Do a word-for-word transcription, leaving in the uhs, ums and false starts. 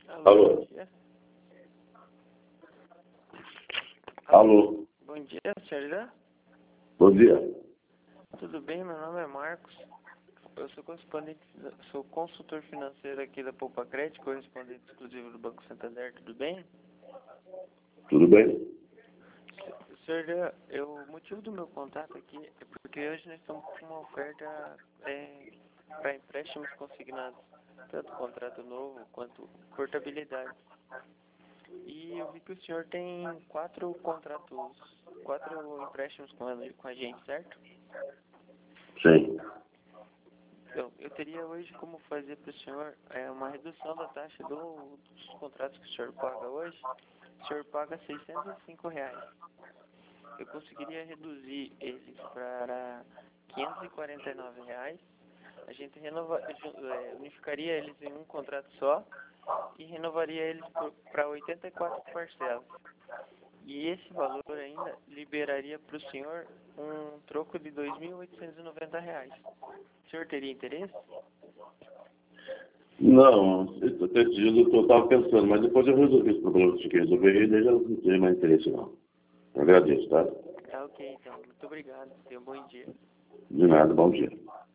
Alô, Alô? bom dia. Alô? Bom dia, senhor Irã? Bom dia. Tudo bem? Meu nome é Marcos. Eu sou correspondente, sou consultor financeiro aqui da Poupa Crédito, correspondente exclusivo do Banco Santander. Tudo bem? Tudo bem? Senhor Irã, eu, o motivo do meu contato aqui é porque hoje nós estamos com uma oferta é, para empréstimos consignados, tanto contrato novo quanto portabilidade. E eu vi que o senhor tem quatro contratos, quatro empréstimos com a, com a gente, certo? Sim. Então, eu teria hoje como fazer para o senhor é, uma redução da taxa do, dos contratos que o senhor paga hoje. O senhor paga seiscentos e cinco reais. Eu conseguiria reduzir eles para quinhentos e quarenta e nove reais. A gente renova, é, unificaria eles em um contrato só e renovaria eles para oitenta e quatro parcelas. E esse valor ainda liberaria para o senhor um troco de dois mil oitocentos e noventa reais. O senhor teria interesse? Não, até esse dia eu estava pensando, mas depois eu resolvi esse problema que eu tinha que resolver e daí já não tenho mais interesse não. Eu agradeço, tá? Tá ok, então. Muito obrigado. Tenha um bom dia. De nada, bom dia.